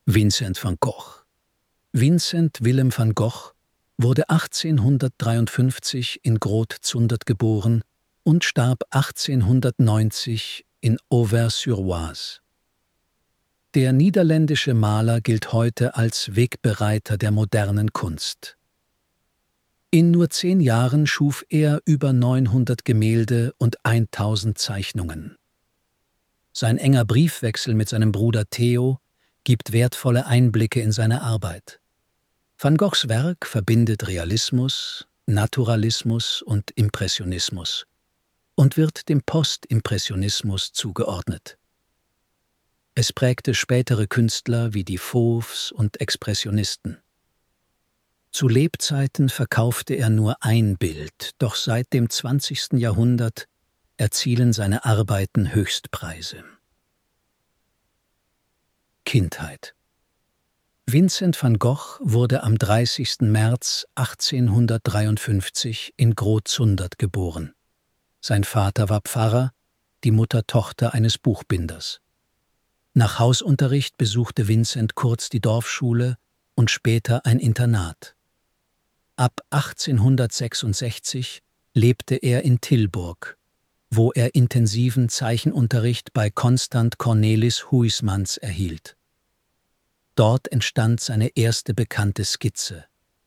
Vincent van Gogh. Vincent Willem van Gogh wurde 1853 in Groot-Zundert geboren und starb 1890 in Auvers-sur-Oise. Der niederländische Maler gilt heute als Wegbereiter der modernen Kunst. In nur 10 Jahren schuf er über 900 Gemälde und 1000 Zeichnungen. Sein enger Briefwechsel mit seinem Bruder Theo gibt wertvolle Einblicke in seine Arbeit. Van Goghs Werk verbindet Realismus, Naturalismus und Impressionismus und wird dem Postimpressionismus zugeordnet. Es prägte spätere Künstler wie die Fauves und Expressionisten. Zu Lebzeiten verkaufte er nur ein Bild, doch seit dem 20. Jahrhundert erzielen seine Arbeiten Höchstpreise. Kindheit. Vincent van Gogh wurde am 30. März 1853 in Groot-Zundert geboren. Sein Vater war Pfarrer, die Mutter Tochter eines Buchbinders. Nach Hausunterricht besuchte Vincent kurz die Dorfschule und später ein Internat. Ab 1866 lebte er in Tilburg, wo er intensiven Zeichenunterricht bei Constant Cornelis Huysmans erhielt. Dort entstand seine erste bekannte Skizze.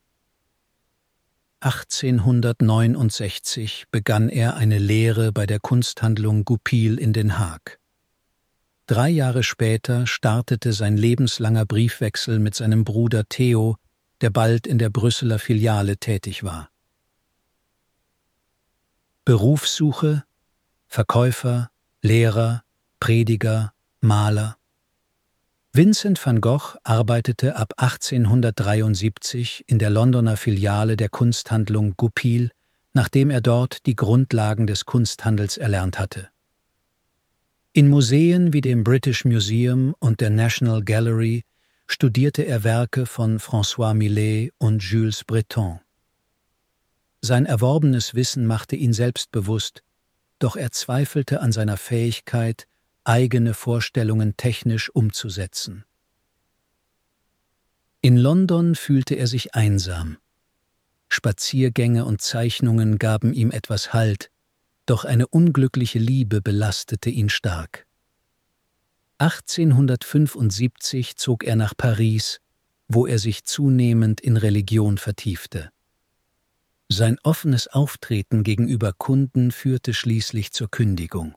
1869 begann er eine Lehre bei der Kunsthandlung Goupil in Den Haag. 3 Jahre später startete sein lebenslanger Briefwechsel mit seinem Bruder Theo, der bald in der Brüsseler Filiale tätig war. Berufssuche, Verkäufer, Lehrer, Prediger, Maler. Vincent van Gogh arbeitete ab 1873 in der Londoner Filiale der Kunsthandlung Goupil, nachdem er dort die Grundlagen des Kunsthandels erlernt hatte. In Museen wie dem British Museum und der National Gallery studierte er Werke von François Millet und Jules Breton. Sein erworbenes Wissen machte ihn selbstbewusst, doch er zweifelte an seiner Fähigkeit, eigene Vorstellungen technisch umzusetzen. In London fühlte er sich einsam. Spaziergänge und Zeichnungen gaben ihm etwas Halt, doch eine unglückliche Liebe belastete ihn stark. 1875 zog er nach Paris, wo er sich zunehmend in Religion vertiefte. Sein offenes Auftreten gegenüber Kunden führte schließlich zur Kündigung.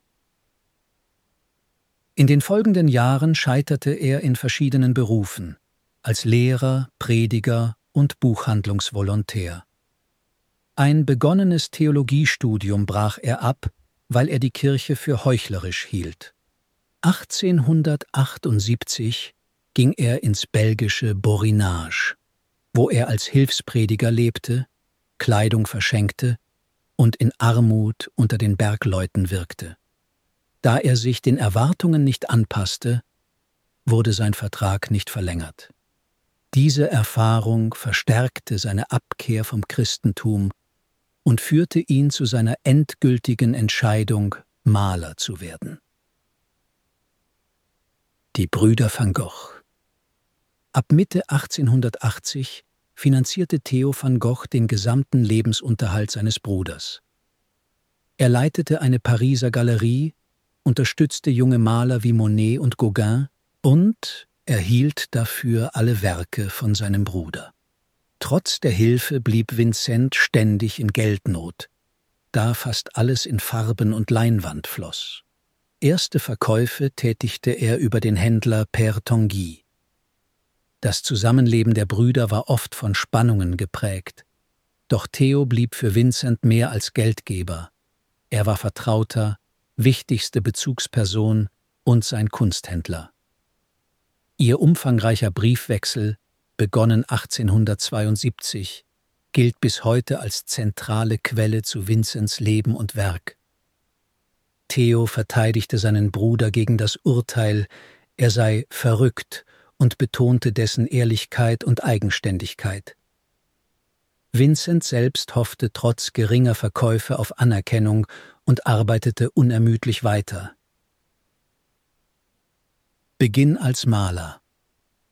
In den folgenden Jahren scheiterte er in verschiedenen Berufen, als Lehrer, Prediger und Buchhandlungsvolontär. Ein begonnenes Theologiestudium brach er ab, weil er die Kirche für heuchlerisch hielt. 1878 ging er ins belgische Borinage, wo er als Hilfsprediger lebte, Kleidung verschenkte und in Armut unter den Bergleuten wirkte. Da er sich den Erwartungen nicht anpasste, wurde sein Vertrag nicht verlängert. Diese Erfahrung verstärkte seine Abkehr vom Christentum und führte ihn zu seiner endgültigen Entscheidung, Maler zu werden. Die Brüder van Gogh. Ab Mitte 1880 finanzierte Theo van Gogh den gesamten Lebensunterhalt seines Bruders. Er leitete eine Pariser Galerie, unterstützte junge Maler wie Monet und Gauguin und erhielt dafür alle Werke von seinem Bruder. Trotz der Hilfe blieb Vincent ständig in Geldnot, da fast alles in Farben und Leinwand floss. Erste Verkäufe tätigte er über den Händler Père Tanguy. Das Zusammenleben der Brüder war oft von Spannungen geprägt. Doch Theo blieb für Vincent mehr als Geldgeber. Er war Vertrauter, wichtigste Bezugsperson und sein Kunsthändler. Ihr umfangreicher Briefwechsel, begonnen 1872, gilt bis heute als zentrale Quelle zu Vincents Leben und Werk. Theo verteidigte seinen Bruder gegen das Urteil, er sei verrückt und betonte dessen Ehrlichkeit und Eigenständigkeit. Vincent selbst hoffte trotz geringer Verkäufe auf Anerkennung und arbeitete unermüdlich weiter. Beginn als Maler.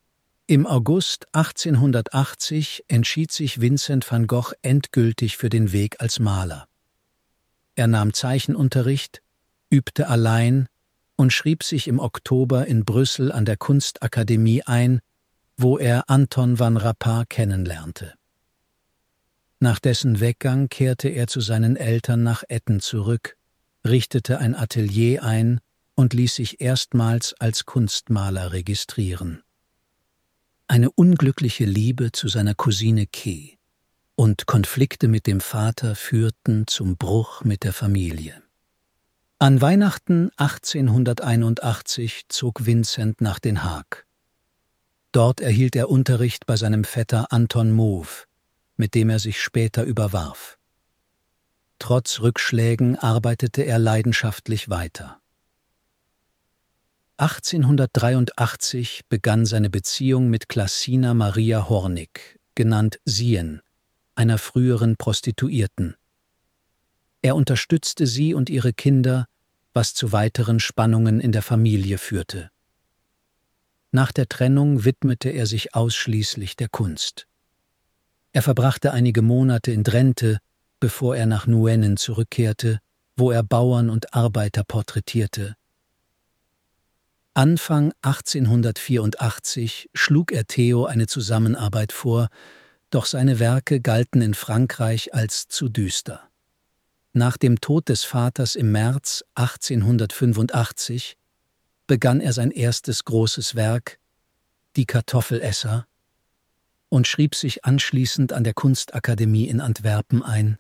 Im August 1880 entschied sich Vincent van Gogh endgültig für den Weg als Maler. Er nahm Zeichenunterricht, übte allein und schrieb sich im Oktober in Brüssel an der Kunstakademie ein, wo er Anton van Rappard kennenlernte. Nach dessen Weggang kehrte er zu seinen Eltern nach Etten zurück, richtete ein Atelier ein und ließ sich erstmals als Kunstmaler registrieren. Eine unglückliche Liebe zu seiner Cousine Kay und Konflikte mit dem Vater führten zum Bruch mit der Familie. An Weihnachten 1881 zog Vincent nach Den Haag. Dort erhielt er Unterricht bei seinem Vetter Anton Mauve, mit dem er sich später überwarf. Trotz Rückschlägen arbeitete er leidenschaftlich weiter. 1883 begann seine Beziehung mit Klasina Maria Hornig, genannt Sien, einer früheren Prostituierten. Er unterstützte sie und ihre Kinder, was zu weiteren Spannungen in der Familie führte. Nach der Trennung widmete er sich ausschließlich der Kunst. Er verbrachte einige Monate in Drenthe, bevor er nach Nuenen zurückkehrte, wo er Bauern und Arbeiter porträtierte. Anfang 1884 schlug er Theo eine Zusammenarbeit vor, doch seine Werke galten in Frankreich als zu düster. Nach dem Tod des Vaters im März 1885 begann er sein erstes großes Werk, Die Kartoffelesser, und schrieb sich anschließend an der Kunstakademie in Antwerpen ein.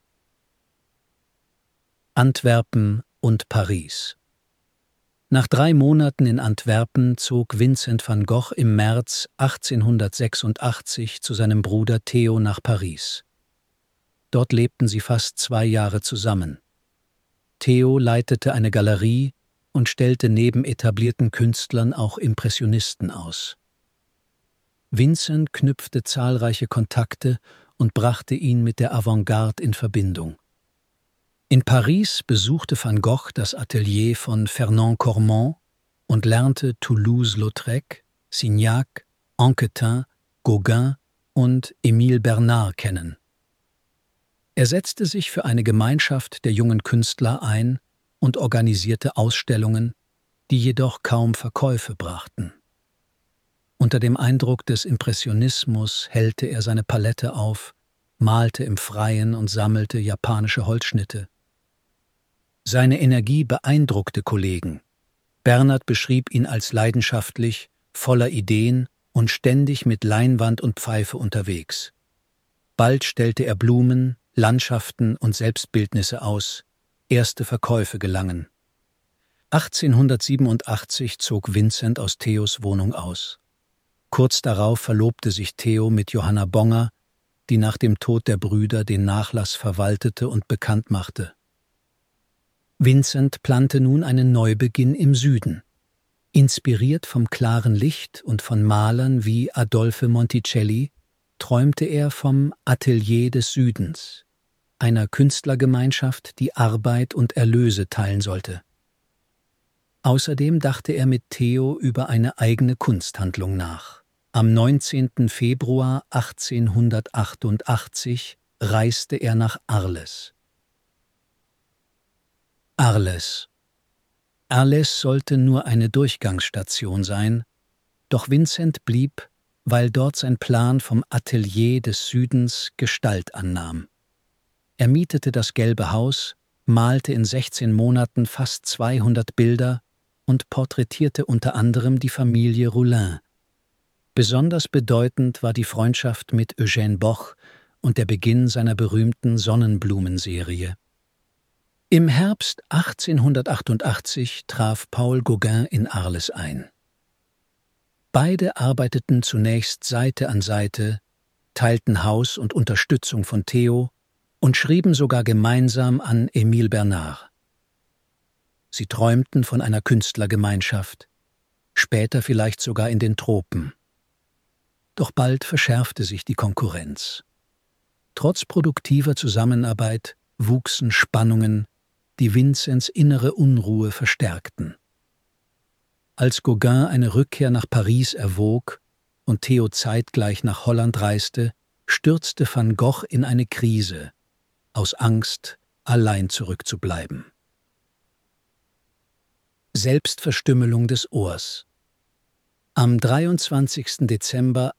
Antwerpen und Paris. Nach 3 Monaten in Antwerpen zog Vincent van Gogh im März 1886 zu seinem Bruder Theo nach Paris. Dort lebten sie fast 2 Jahre zusammen. Theo leitete eine Galerie und stellte neben etablierten Künstlern auch Impressionisten aus. Vincent knüpfte zahlreiche Kontakte und brachte ihn mit der Avantgarde in Verbindung. In Paris besuchte Van Gogh das Atelier von Fernand Cormon und lernte Toulouse-Lautrec, Signac, Anquetin, Gauguin und Émile Bernard kennen. Er setzte sich für eine Gemeinschaft der jungen Künstler ein und organisierte Ausstellungen, die jedoch kaum Verkäufe brachten. Unter dem Eindruck des Impressionismus hellte er seine Palette auf, malte im Freien und sammelte japanische Holzschnitte. Seine Energie beeindruckte Kollegen. Bernard beschrieb ihn als leidenschaftlich, voller Ideen und ständig mit Leinwand und Pfeife unterwegs. Bald stellte er Blumen, Landschaften und Selbstbildnisse aus. Erste Verkäufe gelangen. 1887 zog Vincent aus Theos Wohnung aus. Kurz darauf verlobte sich Theo mit Johanna Bonger, die nach dem Tod der Brüder den Nachlass verwaltete und bekannt machte. Vincent plante nun einen Neubeginn im Süden. Inspiriert vom klaren Licht und von Malern wie Adolphe Monticelli träumte er vom Atelier des Südens, einer Künstlergemeinschaft, die Arbeit und Erlöse teilen sollte. Außerdem dachte er mit Theo über eine eigene Kunsthandlung nach. Am 19. Februar 1888 reiste er nach Arles. Arles. Arles sollte nur eine Durchgangsstation sein, doch Vincent blieb, weil dort sein Plan vom Atelier des Südens Gestalt annahm. Er mietete das Gelbe Haus, malte in 16 Monaten fast 200 Bilder und porträtierte unter anderem die Familie Roulin. Besonders bedeutend war die Freundschaft mit Eugène Boch und der Beginn seiner berühmten Sonnenblumenserie. Im Herbst 1888 traf Paul Gauguin in Arles ein. Beide arbeiteten zunächst Seite an Seite, teilten Haus und Unterstützung von Theo und schrieben sogar gemeinsam an Émile Bernard. Sie träumten von einer Künstlergemeinschaft, später vielleicht sogar in den Tropen. Doch bald verschärfte sich die Konkurrenz. Trotz produktiver Zusammenarbeit wuchsen Spannungen, die Vincents innere Unruhe verstärkten. Als Gauguin eine Rückkehr nach Paris erwog und Theo zeitgleich nach Holland reiste, stürzte van Gogh in eine Krise, aus Angst, allein zurückzubleiben. Selbstverstümmelung des Ohrs. Am 23. Dezember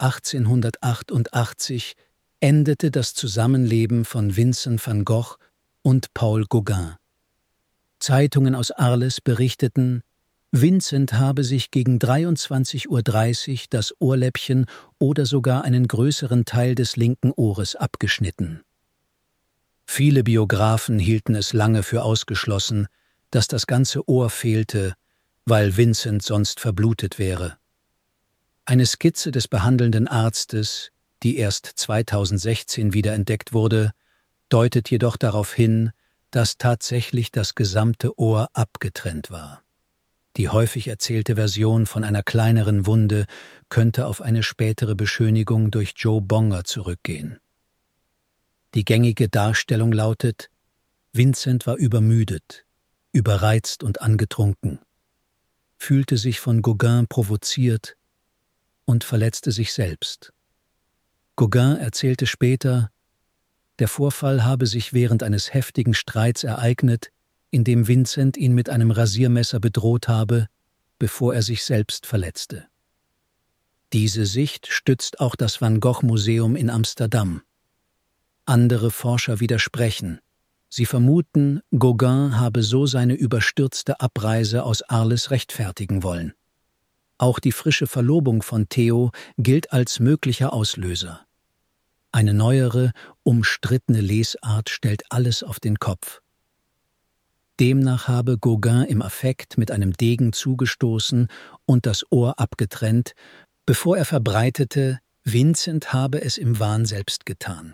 1888 endete das Zusammenleben von Vincent van Gogh und Paul Gauguin. Zeitungen aus Arles berichteten, Vincent habe sich gegen 23:30 Uhr das Ohrläppchen oder sogar einen größeren Teil des linken Ohres abgeschnitten. Viele Biografen hielten es lange für ausgeschlossen, dass das ganze Ohr fehlte, weil Vincent sonst verblutet wäre. Eine Skizze des behandelnden Arztes, die erst 2016 wiederentdeckt wurde, deutet jedoch darauf hin, dass tatsächlich das gesamte Ohr abgetrennt war. Die häufig erzählte Version von einer kleineren Wunde könnte auf eine spätere Beschönigung durch Joe Bonger zurückgehen. Die gängige Darstellung lautet, Vincent war übermüdet, überreizt und angetrunken, fühlte sich von Gauguin provoziert und verletzte sich selbst. Gauguin erzählte später, der Vorfall habe sich während eines heftigen Streits ereignet, in dem Vincent ihn mit einem Rasiermesser bedroht habe, bevor er sich selbst verletzte. Diese Sicht stützt auch das Van Gogh Museum in Amsterdam. Andere Forscher widersprechen. Sie vermuten, Gauguin habe so seine überstürzte Abreise aus Arles rechtfertigen wollen. Auch die frische Verlobung von Theo gilt als möglicher Auslöser. Eine neuere, umstrittene Lesart stellt alles auf den Kopf. Demnach habe Gauguin im Affekt mit einem Degen zugestoßen und das Ohr abgetrennt, bevor er verbreitete, Vincent habe es im Wahn selbst getan.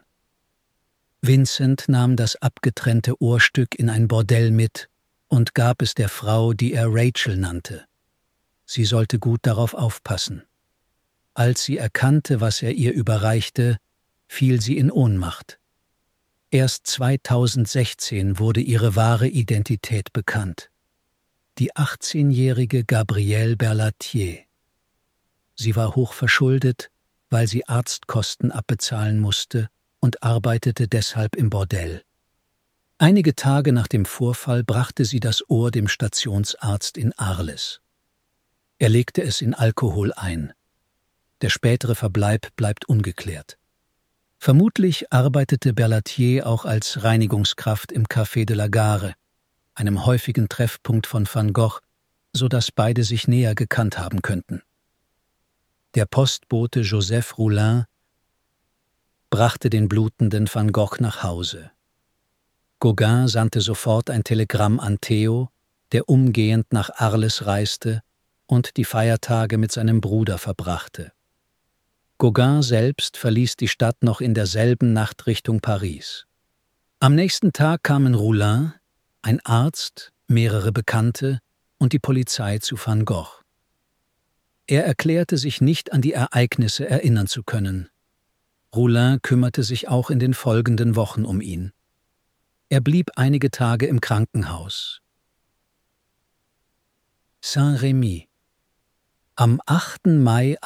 Vincent nahm das abgetrennte Ohrstück in ein Bordell mit und gab es der Frau, die er Rachel nannte. Sie sollte gut darauf aufpassen. Als sie erkannte, was er ihr überreichte, fiel sie in Ohnmacht. Erst 2016 wurde ihre wahre Identität bekannt. Die 18-jährige Gabrielle Berlatier. Sie war hochverschuldet, weil sie Arztkosten abbezahlen musste und arbeitete deshalb im Bordell. Einige Tage nach dem Vorfall brachte sie das Ohr dem Stationsarzt in Arles. Er legte es in Alkohol ein. Der spätere Verbleib bleibt ungeklärt. Vermutlich arbeitete Berlatier auch als Reinigungskraft im Café de la Gare, einem häufigen Treffpunkt von Van Gogh, sodass beide sich näher gekannt haben könnten. Der Postbote Joseph Roulin brachte den blutenden Van Gogh nach Hause. Gauguin sandte sofort ein Telegramm an Theo, der umgehend nach Arles reiste und die Feiertage mit seinem Bruder verbrachte. Gauguin selbst verließ die Stadt noch in derselben Nacht Richtung Paris. Am nächsten Tag kamen Roulin, ein Arzt, mehrere Bekannte und die Polizei zu Van Gogh. Er erklärte sich nicht an die Ereignisse erinnern zu können. Roulin kümmerte sich auch in den folgenden Wochen um ihn. Er blieb einige Tage im Krankenhaus. Saint-Rémy. Am 8. Mai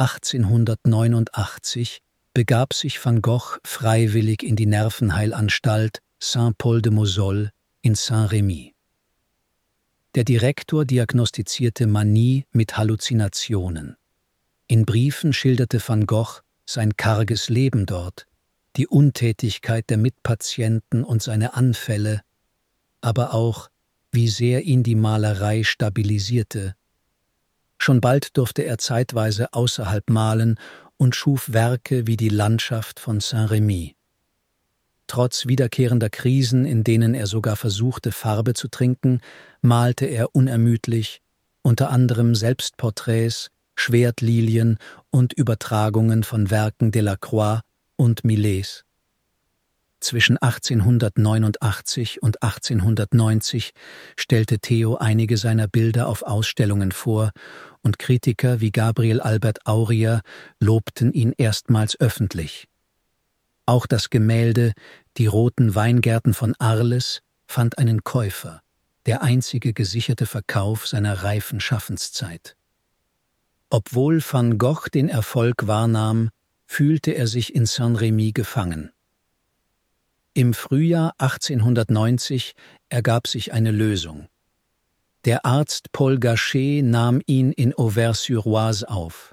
1889 begab sich Van Gogh freiwillig in die Nervenheilanstalt Saint-Paul-de-Mosol in Saint-Rémy. Der Direktor diagnostizierte Manie mit Halluzinationen. In Briefen schilderte Van Gogh sein karges Leben dort, die Untätigkeit der Mitpatienten und seine Anfälle, aber auch, wie sehr ihn die Malerei stabilisierte. Schon bald durfte er zeitweise außerhalb malen und schuf Werke wie die Landschaft von Saint-Rémy. Trotz wiederkehrender Krisen, in denen er sogar versuchte, Farbe zu trinken, malte er unermüdlich, unter anderem Selbstporträts, Schwertlilien und Übertragungen von Werken Delacroix und Millets. Zwischen 1889 und 1890 stellte Theo einige seiner Bilder auf Ausstellungen vor und Kritiker wie Gabriel Albert Auria lobten ihn erstmals öffentlich. Auch das Gemälde »Die roten Weingärten von Arles« fand einen Käufer, der einzige gesicherte Verkauf seiner reifen Schaffenszeit. Obwohl van Gogh den Erfolg wahrnahm, fühlte er sich in Saint-Rémy gefangen. Im Frühjahr 1890 ergab sich eine Lösung. Der Arzt Paul Gachet nahm ihn in Auvers-sur-Oise auf.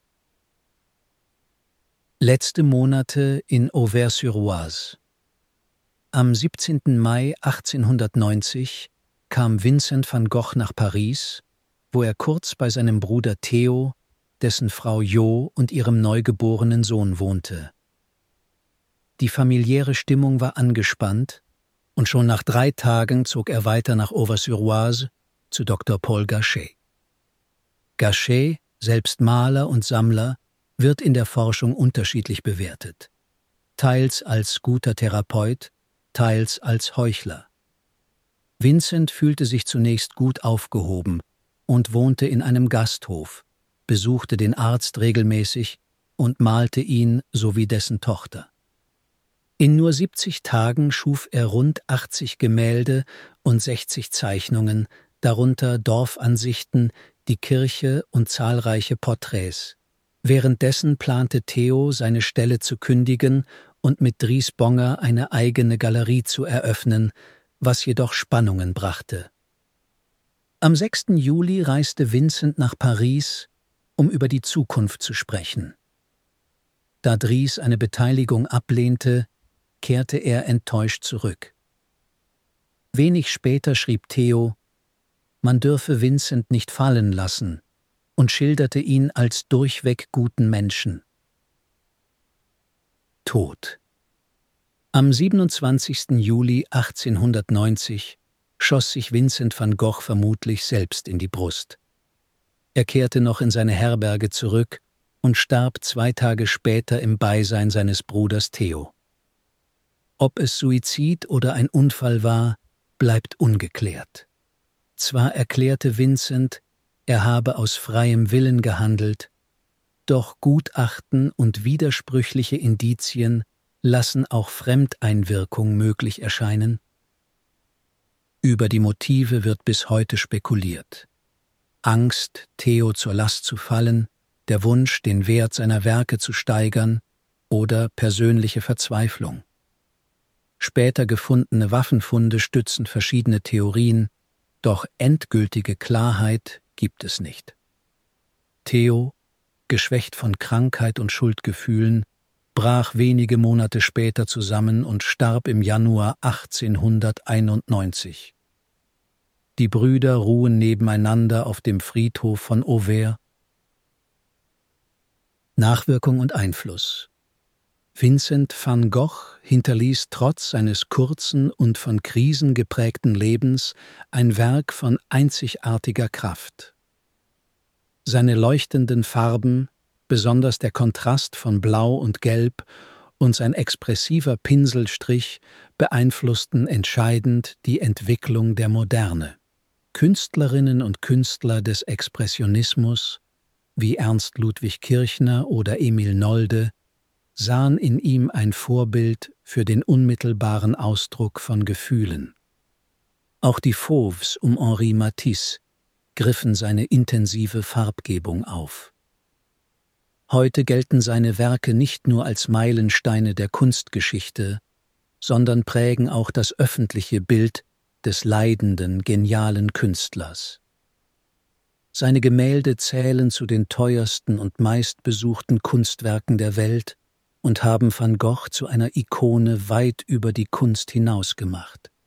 Letzte Monate in Auvers-sur-Oise. Am 17. Mai 1890 kam Vincent van Gogh nach Paris, wo er kurz bei seinem Bruder Theo, dessen Frau Jo und ihrem neugeborenen Sohn wohnte. Die familiäre Stimmung war angespannt und schon nach 3 Tagen zog er weiter nach Auvers-sur-Oise zu Dr. Paul Gachet. Gachet, selbst Maler und Sammler, wird in der Forschung unterschiedlich bewertet. Teils als guter Therapeut, teils als Heuchler. Vincent fühlte sich zunächst gut aufgehoben und wohnte in einem Gasthof, besuchte den Arzt regelmäßig und malte ihn sowie dessen Tochter. In nur 70 Tagen schuf er rund 80 Gemälde und 60 Zeichnungen, darunter Dorfansichten, die Kirche und zahlreiche Porträts. Währenddessen plante Theo, seine Stelle zu kündigen und mit Dries Bonger eine eigene Galerie zu eröffnen, was jedoch Spannungen brachte. Am 6. Juli reiste Vincent nach Paris, um über die Zukunft zu sprechen. Da Dries eine Beteiligung ablehnte, kehrte er enttäuscht zurück. Wenig später schrieb Theo, man dürfe Vincent nicht fallen lassen, und schilderte ihn als durchweg guten Menschen. Tod. Am 27. Juli 1890 schoss sich Vincent van Gogh vermutlich selbst in die Brust. Er kehrte noch in seine Herberge zurück und starb 2 Tage später im Beisein seines Bruders Theo. Ob es Suizid oder ein Unfall war, bleibt ungeklärt. Zwar erklärte Vincent, er habe aus freiem Willen gehandelt, doch Gutachten und widersprüchliche Indizien lassen auch Fremdeinwirkung möglich erscheinen. Über die Motive wird bis heute spekuliert. Angst, Theo zur Last zu fallen, der Wunsch, den Wert seiner Werke zu steigern oder persönliche Verzweiflung. Später gefundene Waffenfunde stützen verschiedene Theorien, doch endgültige Klarheit gibt es nicht. Theo, geschwächt von Krankheit und Schuldgefühlen, brach wenige Monate später zusammen und starb im Januar 1891. Die Brüder ruhen nebeneinander auf dem Friedhof von Auvers. Nachwirkung und Einfluss. Vincent van Gogh hinterließ trotz seines kurzen und von Krisen geprägten Lebens ein Werk von einzigartiger Kraft. Seine leuchtenden Farben, besonders der Kontrast von Blau und Gelb und sein expressiver Pinselstrich beeinflussten entscheidend die Entwicklung der Moderne. Künstlerinnen und Künstler des Expressionismus, wie Ernst Ludwig Kirchner oder Emil Nolde, sahen in ihm ein Vorbild für den unmittelbaren Ausdruck von Gefühlen. Auch die Fauves um Henri Matisse griffen seine intensive Farbgebung auf. Heute gelten seine Werke nicht nur als Meilensteine der Kunstgeschichte, sondern prägen auch das öffentliche Bild des leidenden, genialen Künstlers. Seine Gemälde zählen zu den teuersten und meistbesuchten Kunstwerken der Welt und haben Van Gogh zu einer Ikone weit über die Kunst hinaus gemacht.